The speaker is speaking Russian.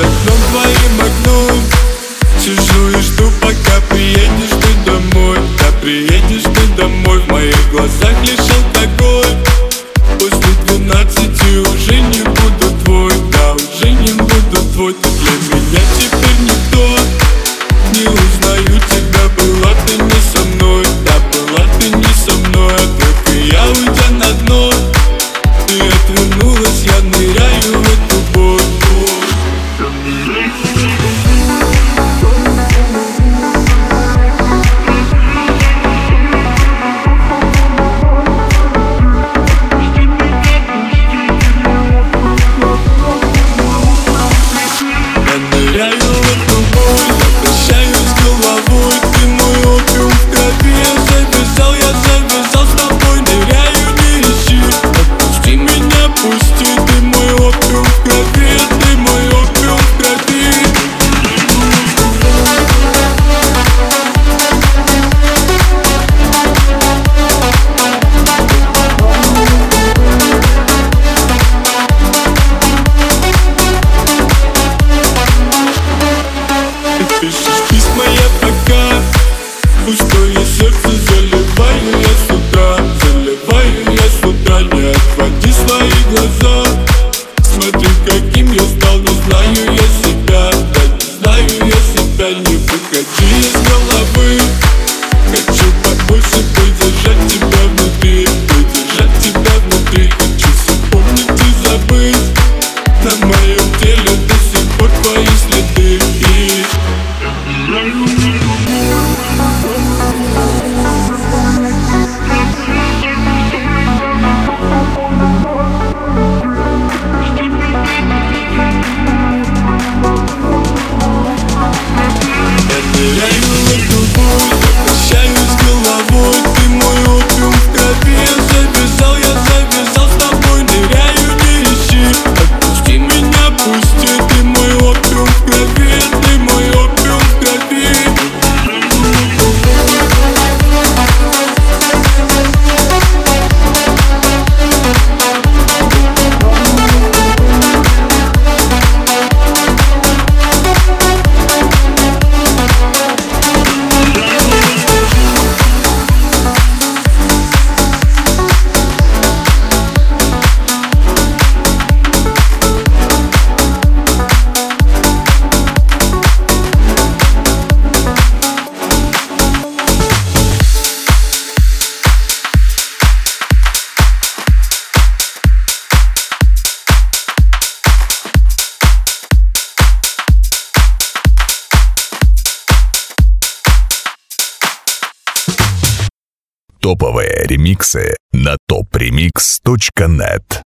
окном, твоим окном сижу и жду, пока приедешь ты домой. Да приедешь ты домой, в моих глазах лишь алкоголь. После 12 уже не буду твой, да уже не буду твой. Ты для меня теперь никто, не узнаю тебя, была ты не со мной. Да была ты не со мной, а только я, уйдя на дно, ты отвернулась, я ныряю в эту боль. Пишешь письма, я пока пустое сердце заливаю я с утра, заливаю я с утра. Не отводи свои глаза, смотри, каким я стал, не знаю я себя, да не знаю я себя. Не выходи из головы, хочу побольше подержать тебя внутри, подержать тебя внутри. Хочу запомнить и забыть, на моем теле до сих пор твои следы. Топовые ремиксы на topremix.net.